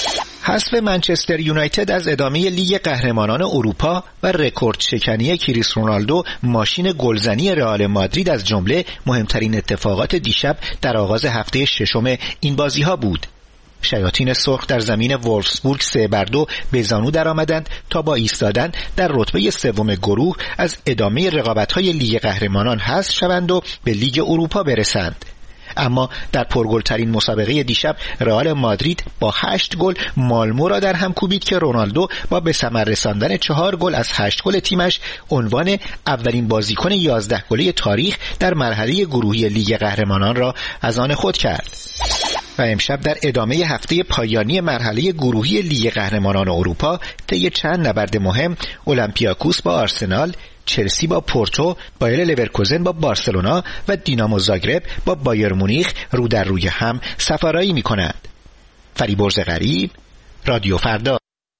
حذف منچستر یونایتد از ادامه لیگ قهرمانان اروپا و رکورد شکنی کریس رونالدو ماشین گلزنی رئال مادرید از جمله مهمترین اتفاقات دیشب در آغاز هفته ششم این بازی‌ها بود. شیاطین سرخ در زمین وولفسبورگ 3-2 به زانو درآمدند تا با ایستادن در رتبه سوم گروه از ادامه رقابت‌های لیگ قهرمانان حذف شوند و به لیگ اروپا برسند. اما در پرگلترین مسابقه دیشب رئال مادرید با 8 گل مالمو را در هم کوبید که رونالدو با به ثمر رساندن 4 گل از 8 گل تیمش عنوان اولین بازیکن 11 گله تاریخ در مرحله گروهی لیگ قهرمانان را از آن خود کرد. و امشب در ادامه هفته پایانی مرحله گروهی لیگ قهرمانان اروپا طی چند نبرد مهم اولمپیاکوس با آرسنال، چلسی با پورتو، بایر لورکوزن با بارسلونا و دینامو زاگرب با بایر مونیخ رو در روی هم سفارایی می‌کنند. فریبرز غریب، رادیو فردا.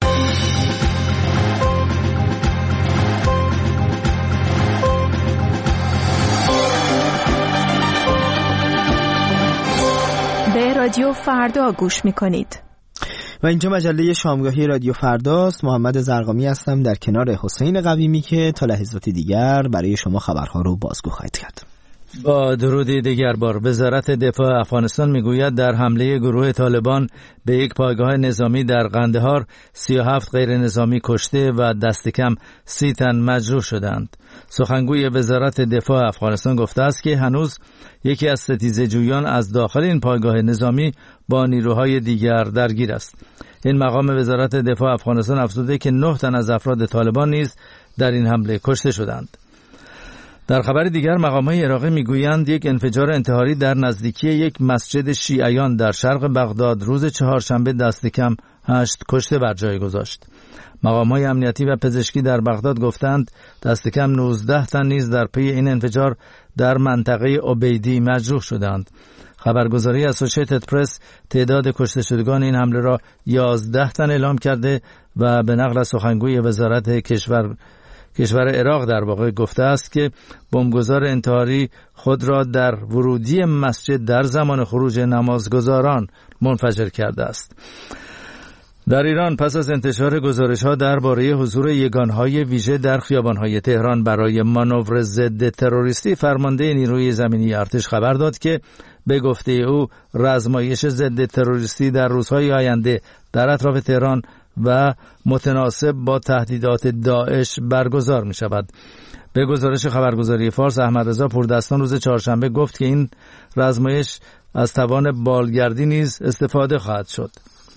به رادیو فردا گوش می‌کنید. و اینجا مجله شامگاهی رادیو فرداست. محمد زرقامی هستم در کنار حسین قویمی که تا لحظات دیگر برای شما خبرها رو بازگو خواهد کرد. با درودی دیگر بار، وزارت دفاع افغانستان میگوید در حمله گروه طالبان به یک پایگاه نظامی در قندهار 37 غیر نظامی کشته و دست کم 30 تن مجروح شدند. سخنگوی وزارت دفاع افغانستان گفته است که هنوز یکی از ستیزه‌جویان از داخل این پایگاه نظامی با نیروهای دیگر درگیر است. این مقام وزارت دفاع افغانستان افزوده که 9 تن از افراد طالبان نیز در این حمله کشته شدند. در خبر دیگر مقامات عراقی میگویند یک انفجار انتحاری در نزدیکی یک مسجد شیعیان در شرق بغداد روز چهارشنبه دست کم 8 کشته بر جای گذاشت. مقامات امنیتی و پزشکی در بغداد گفتند دست کم 19 تن نیز در پی این انفجار در منطقه عبیدی مجروح شدند. خبرگزاری اسوسییتد پرس تعداد کشته شدگان این حمله را 11 تن اعلام کرده و به نقل از سخنگوی وزارت کشور عراق در واقع گفته است که بمبگذار انتحاری خود را در ورودی مسجد در زمان خروج نمازگزاران منفجر کرده است. در ایران پس از انتشار گزارش‌ها درباره حضور یگان‌های ویژه در خیابان‌های تهران برای مانور ضد تروریستی، فرمانده نیروی زمینی ارتش خبر داد که به گفته او رزمایش ضد تروریستی در روزهای آینده در اطراف تهران و متناسب با تهدیدات داعش برگزار می شود. به گزارش خبرگزاری فارس، احمد رضا پوردستان روز چهارشنبه گفت که این رزمایش از توان بالگردی نیز استفاده خواهد شد.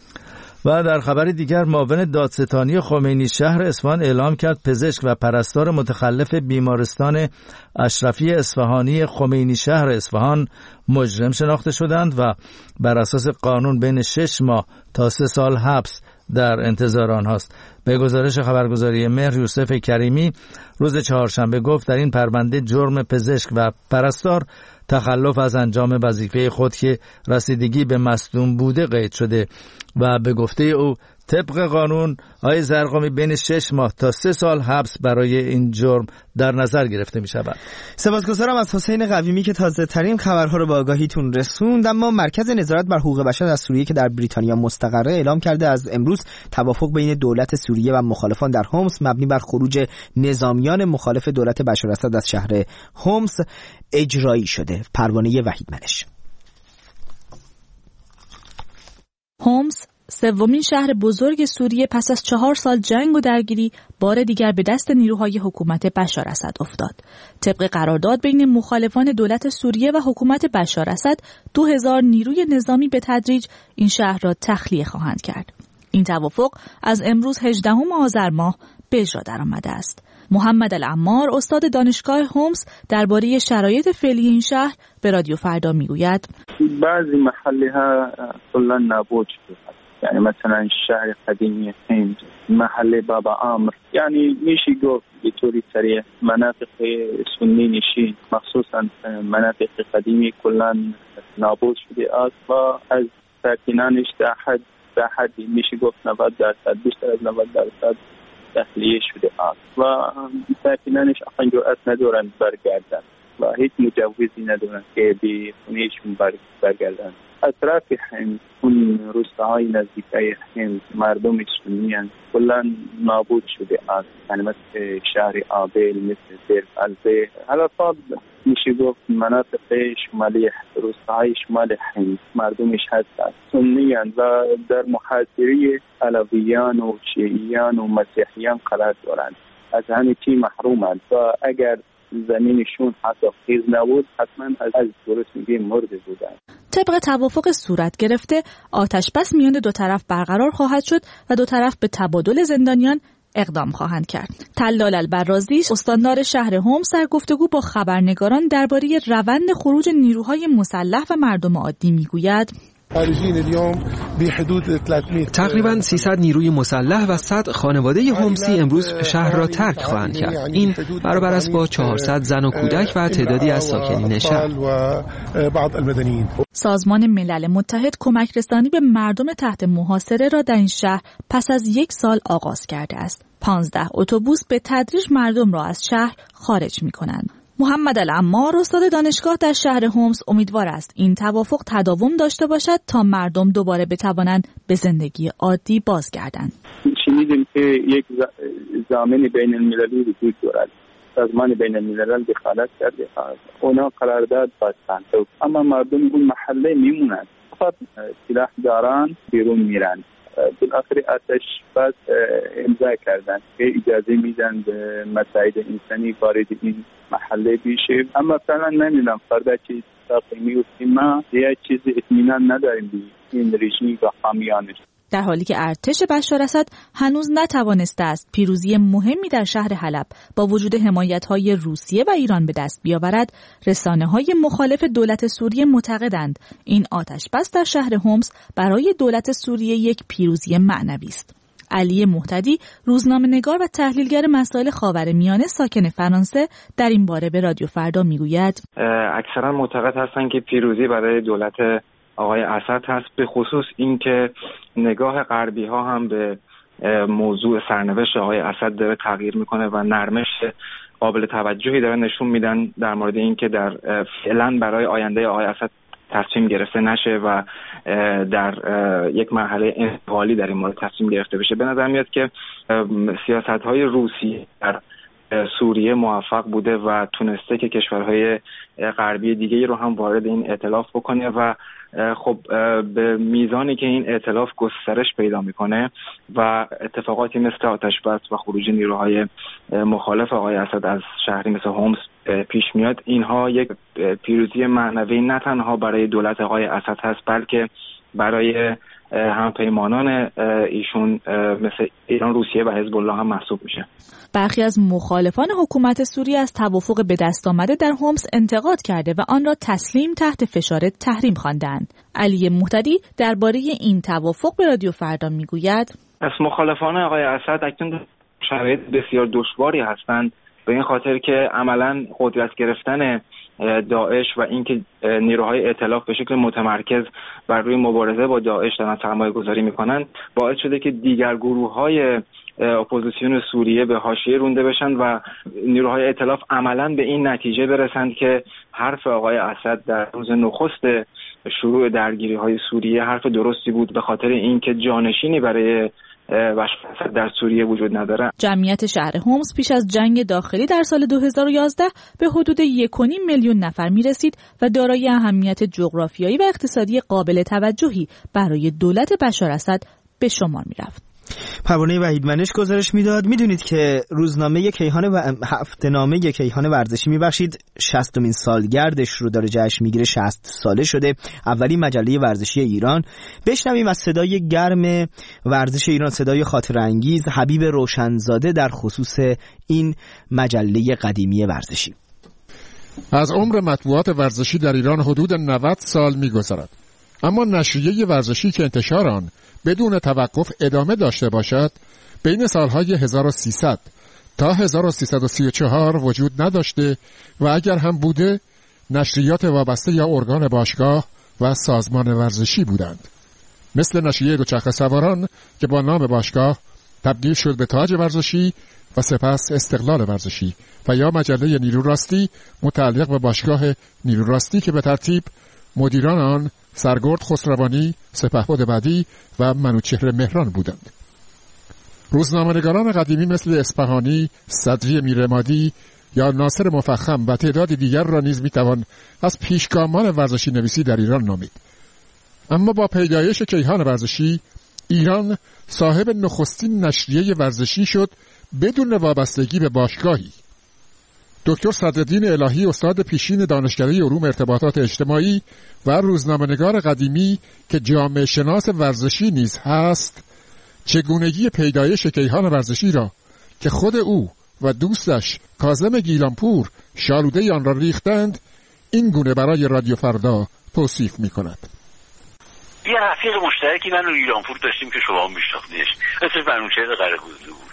و در خبر دیگر معاون دادستانی خمینی شهر اصفهان اعلام کرد پزشک و پرستار متخلف بیمارستان اشرفی اصفهانی خمینی شهر اصفهان مجرم شناخته شدند و بر اساس قانون بین 6 ماه تا 3 سال حبس در انتظار آنهاست. به گزارش خبرگزاری مهر یوسف کریمی روز چهارشنبه گفت در این پرونده جرم پزشک و پرستار تخلف از انجام وظیفه خود که رسیدگی به مصدوم بوده قید شده و به گفته او طبق قانون آقای زرقامی بین 6 ماه تا 3 سال حبس برای این جرم در نظر گرفته می شود. سپاسگزارم از حسین قویمی که تازه ترین خبرها رو به آگاهیتون رسوند. اما مرکز نظارت بر حقوق بشر از سوریه که در بریتانیا مستقره اعلام کرده از امروز توافق بین دولت سوریه و مخالفان در حمص مبنی بر خروج نظامیان مخالف دولت بشار اسد از شهر حمص اجرایی شده. پروانه وحید منش. حمص سومین شهر بزرگ سوریه پس از 4 سال جنگ و درگیری بار دیگر به دست نیروهای حکومت بشار اسد افتاد. طبق قرارداد بین مخالفان دولت سوریه و حکومت بشار اسد 2000 نیروی نظامی به تدریج این شهر را تخلیه خواهند کرد. این توافق از امروز 18 آذر ماه به اجرا درآمده است. محمد العمار استاد دانشگاه حمص درباره شرایط فعلی این شهر به رادیو فردا میگوید بعضی محله ها کلا نابود شده، یعنی مثلا شهر قدیمی هند، محله بابا عامر، یعنی میشه گفت به طوری سریع مناطق سنی نشین مخصوصا مناطق قدیمی کلا نابود شده است و از ساکنانش در حد میشه گفت 90% بیشتر از 90% تخلیه شده است و ساکنانش اصلا جرأت ندارند برگردند. و هیچ مجوزی ندارن که به خونهشون برگردن. از طرف اون روستاهای نزدیکای مردم سنیان کلا نابود شده از مثل شهر آبل، مثل سرف البه. حالا میشه گفت مناطق شمالی روستاهای شمال مردمش هست سنیان و در محاصره علویان و شیعیان و مسیحیان قرار دارند، از همه چی محرومند و اگر زمینشون حتی خیز نبود حتما از درست میگه مرده بودن. طبق توافق صورت گرفته آتش بس میان دو طرف برقرار خواهد شد و دو طرف به تبادل زندانیان اقدام خواهند کرد. طلال البرازی استاندار شهر هومس در گفتگو با خبرنگاران درباره روند خروج نیروهای مسلح و مردم عادی میگوید تقریباً 300 نیروی مسلح و 100 خانواده هومسی امروز شهر را ترک خواهند کرد. این برابر است با 400 زن و کودک و تعدادی از ساکنین شهر. سازمان ملل متحد کمک رسانی به مردم تحت محاصره را در این شهر پس از 1 سال آغاز کرده است. 15 اتوبوس به تدریج مردم را از شهر خارج می‌کنند. محمد العمار استاد دانشگاه در شهر هومس امیدوار است این توافق تداوم داشته باشد تا مردم دوباره بتوانند به زندگی عادی بازگردند. شنیدیم که یک ضامن بین المللی وجود دارد. سازمان بین الملل دخالت کرده، اونا قرارداد بستند، اما مردم اون محله میمونند، فقط سلاح داران بیرون میرند. بالاخره آتش بس امضا کردند که اجازه میدن به مساعد انسانی وارد این محله بشه، اما فعلا نمیدونم فردا چه اتفاقی میفته. ما یه چیز اطمینان نداریم به این رژیم و حامیانش. در حالی که ارتش بشار اسد هنوز نتوانسته است پیروزی مهمی در شهر حلب با وجود حمایت‌های روسیه و ایران به دست بیاورد، رسانه‌های مخالف دولت سوریه معتقدند این آتش‌بس در شهر هومس برای دولت سوریه یک پیروزی معنوی است. علی مهتدی روزنامه‌نگار و تحلیلگر مسائل خاورمیانه ساکن فرانسه در این باره به رادیو فردا میگوید اکثرا معتقد هستند که پیروزی برای دولت آقای اسد هست، به خصوص اینکه نگاه غربی ها هم به موضوع سرنوشت آقای اسد داره تغییر میکنه و نرمش قابل توجهی داره نشون میدن در مورد اینکه در فعلا برای آینده آقای اسد تصمیم گرفته نشه و در یک مرحله انتقالی در این مورد تصمیم گرفته بشه. به نظر میاد که سیاست‌های روسیه در سوریه موفق بوده و تونسته که کشورهای غربی دیگه رو هم وارد این ائتلاف بکنه و خب به میزانی که این ائتلاف گسترش پیدا میکنه و اتفاقاتی مثل آتش بس و خروج نیروهای مخالف آقای اسد از شهری مثل هومس پیش میاد، اینها یک پیروزی معنوی نه تنها برای دولت آقای اسد هست بلکه برای همپیمانان ایشون مثل ایران، روسیه و حزب الله هم محسوب میشه. برخی از مخالفان حکومت سوریه از توافق به دست آمده در هومس انتقاد کرده و آن را تسلیم تحت فشار تحریم خواندند. علی مهتدی درباره این توافق به رادیو فردا میگوید از مخالفان آقای اسد اکنون شرایط بسیار دشواری هستند، به این خاطر که عملاً قدرت گرفتن داعش و اینکه نیروهای ائتلاف به شکل متمرکز بر روی مبارزه با داعش دارن سرمایه گذاری میکنن باعث شده که دیگر گروه‌های اپوزیسیون سوریه به حاشیه رونده بشن و نیروهای ائتلاف عملاً به این نتیجه برسند که حرف آقای اسد در روز نخست شروع درگیری‌های سوریه حرف درستی بود، به خاطر اینکه جانشینی برای بشار در سوریه وجود نداره. جمعیت شهر هومس پیش از جنگ داخلی در سال 2011 به حدود 1.5 میلیون نفر می رسید و دارای اهمیت جغرافیایی و اقتصادی قابل توجهی برای دولت بشار اسد به شمار می رفت. پروانه وحیدمنش گزارش میداد. میدونید که روزنامه کیهان و هفته‌نامه کیهان ورزشی میبخشید 60مین سالگردش رو داره جشن میگیره، 60 ساله شده، اولین مجله ورزشی ایران. بشنویم از صدای گرم ورزش ایران، صدای خاطره انگیز حبیب روشنزاده در خصوص این مجله قدیمی ورزشی. از عمر مطبوعات ورزشی در ایران حدود 90 سال میگذرد، اما نشریه ورزشی که انتشار آن بدون توقف ادامه داشته باشد بین سالهای 1300 تا 1334 وجود نداشته و اگر هم بوده نشریات وابسته یا ارگان باشگاه و سازمان ورزشی بودند، مثل نشریه دوچرخه سواران که با نام باشگاه تبدیل شد به تاج ورزشی و سپس استقلال ورزشی و یا مجله نیرو راستی متعلق به باشگاه نیرو راستی که به ترتیب مدیران آن سرگرد خسروانی، سپهبد بدی و منوچهر مهران بودند. روزنامه‌نگاران قدیمی مثل اصفهانی، صدری میرعمادی یا ناصر مفخم و تعدادی دیگر را نیز میتوان از پیشگامان ورزشی نویسی در ایران نامید. اما با پیدایش کیهان ورزشی، ایران صاحب نخستین نشریه ورزشی شد بدون وابستگی به باشگاهی. دکتر صدرالدین الهی، استاد پیشین دانشکده علوم ارتباطات اجتماعی و روزنامه‌نگار قدیمی که جامعه شناس ورزشی نیز هست، چگونگی پیدایش کیهان ورزشی را که خود او و دوستش کاظم گیلانپور شالوده آن را ریختند، این گونه برای رادیو فردا توصیف می‌کند. یه رفیق مشترکی من و گیلانپور داشتیم که شما هم می‌شناختیش، اسمش منوچهر قره‌گوزدو بود.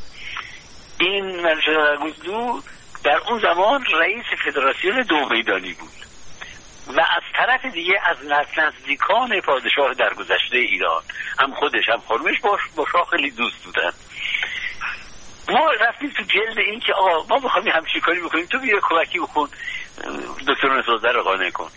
این منوچهر قره‌گوزدو در اون زمان رئیس فدراسیون دو میدانی بود و از طرف دیگه از نزدیکان پادشاه درگذشته ایران، هم خودش هم خانمش با شاه خیلی دوست بودن. ما رفتیم تو جلد این که آقا ما بخوایم همچین کاری بکنیم، تو بیا کمکی بکن دکتر نسازده رو قانع کن.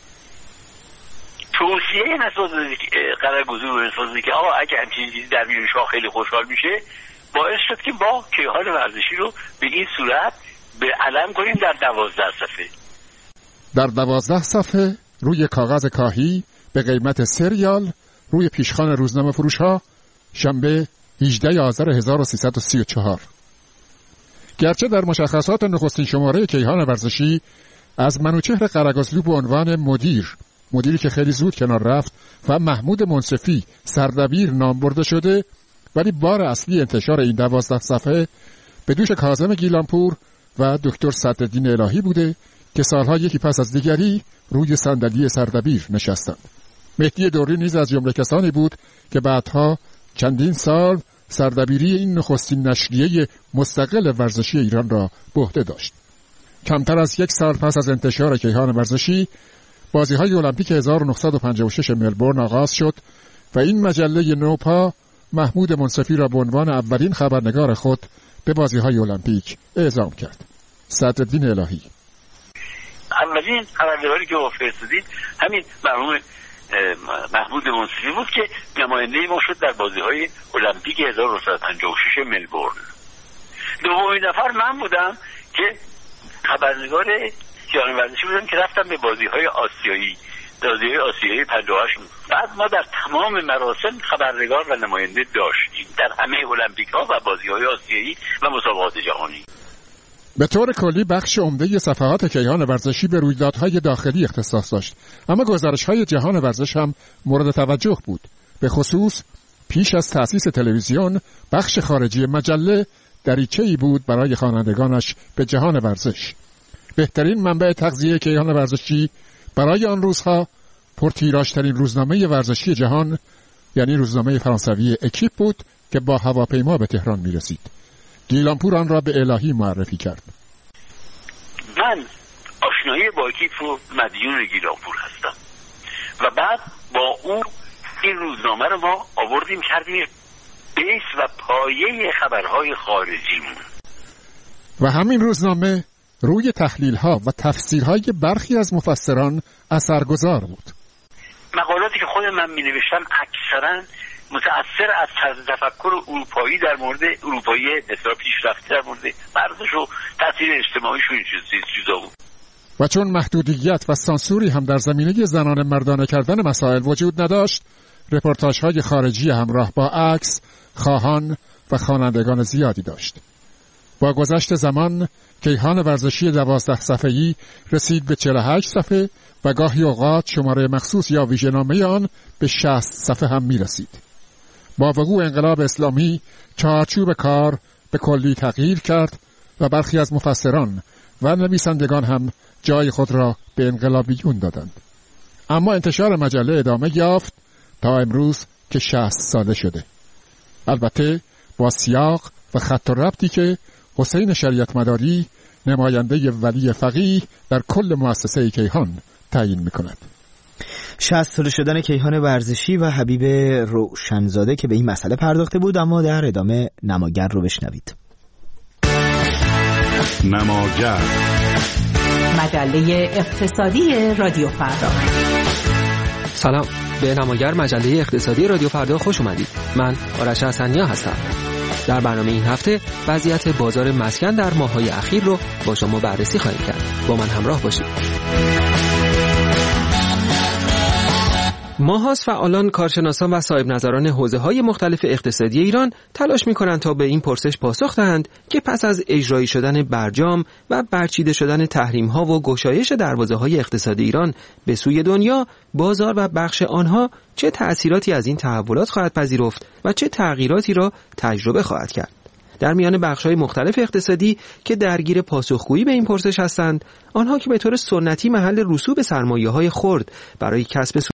توصیه نسازده قره‌گوزدو رو نسازده که آقا اگه همچین چیزی در میون شاه خیلی خوشحال میشه، باعث شد که با کیهان ورزشی رو به این صورت به علم کنیم در 12 صفحه. در 12 صفحه روی کاغذ کاهی به قیمت 3 ریال روی پیشخوان روزنامه فروش ها شنبه 18 آذر 1334. گرچه در مشخصات نخستین شماره کیهان ورزشی از منوچهر قره‌گوزدو به عنوان مدیری که خیلی زود کنار رفت و محمود منصفی سردبیر نام برده شده، ولی بار اصلی انتشار این 12 صفحه به دوش کاظم گیلانپور و دکتر صدرالدین الهی بوده که سالها یکی پس از دیگری روی صندلی سردبیر نشستند. مهدی دوری نیز از جمله کسانی بود که بعدها چندین سال سردبیری این نخستین نشریه مستقل ورزشی ایران را به عهده داشت. کمتر از 1 سال پس از انتشار کیهان ورزشی، بازی‌های المپیک 1956 ملبورن آغاز شد و این مجله نوپا محمود منصفی را به عنوان اولین خبرنگار خود به بازی‌های المپیک اعزام کرد. صدرالدین الهی: اولین خبرنگاری که فرستادید همین مرحوم محمود منصفی بود که نماینده ما شد در بازی‌های المپیک 1956 ملبورن. دومین نفر من بودم که خبرنگار کیهان ورزشی بودم که رفتم به بازی‌های آسیایی 58. بعد ما در تمام مراسم خبرنگار و نماینده داشتیم در همه المپیک‌ها و بازی‌های آسیایی و مسابقات جهانی. به طور کلی بخش عمده صفحات کیهان ورزشی به رویدادهای داخلی اختصاص داشت، اما گزارش‌های جهان ورزش هم مورد توجه بود. به خصوص پیش از تأسیس تلویزیون، بخش خارجی مجله دریچه‌ای بود برای خوانندگانش به جهان ورزش. بهترین منبع تغذیه کیهان ورزشی برای آن روزها پرتیراژترین روزنامه ورزشی جهان، یعنی روزنامه فرانسوی اکیپ بود که با هواپیما به تهران می‌رسید. گیلانپور آن را به الهی معرفی کرد. من آشنایی با اکیپ رو مدیون گیلانپور هستم و بعد با او این روزنامه رو ما آوردیم کردیم بیس و پایه خبرهای خارجیمون. و همین روزنامه روی تحلیل‌ها و تفسیرهای برخی از مفسران اثرگذار بود. مقالاتی که خود من می‌نوشتم اکثراً متأثر از طرز تفکر اروپایی در مورد اروپایی بسیار پیشرفته در مورد ورزش و تاثیر اجتماعیش و این چیزا بود. و چون محدودیت و سانسوری هم در زمینه زنانه مردانه کردن مسائل وجود نداشت، رپورتاژهای خارجی همراه با عکس، خواهان و خوانندگان زیادی داشت. با گذشت زمان کیهان ورزشی 12 صفحه‌ای رسید به 48 صفحه و گاهی اوقات شماره مخصوص یا ویژه‌نامه آن به 60 صفحه هم می‌رسید. با وقوع انقلاب اسلامی چارچوب کار به کلی تغییر کرد و برخی از مفسران و نویسندگان هم جای خود را به انقلابیون دادند. اما انتشار مجله ادامه یافت تا امروز که 60 ساله شده. البته با سیاق و خط و ربطی که حسین شریعت مداری نماینده ولی فقیه در کل مؤسسه کیهان تعیین می‌کند. 60 ساله شدن کیهان ورزشی و حبیب روشنزاده که به این مسئله پرداخته بود. اما در ادامه نماگر رو بشنوید. نماگر، مجله اقتصادی رادیو فردا. سلام، به نماگر مجله اقتصادی رادیو فردا خوش اومدید. من آرش حسنیا هستم. در برنامه این هفته وضعیت بازار مسکن در ماه‌های اخیر رو با شما بررسی خواهیم کرد. با من همراه باشید. ماهاست فعالان، کارشناسان و صاحب نظران حوزه‌های مختلف اقتصادی ایران تلاش می‌کنند تا به این پرسش پاسخ دهند که پس از اجرایی شدن برجام و برچیده شدن تحریم‌ها و گشایش دروازه‌های اقتصادی ایران به سوی دنیا، بازار و بخش آنها چه تأثیراتی از این تحولات خواهد پذیرفت و چه تغییراتی را تجربه خواهد کرد. در میان بخش‌های مختلف اقتصادی که درگیر پاسخگویی به این پرسش هستند، آنها که به طور سنتی محل رسوب سرمایه‌های خرد برای کسب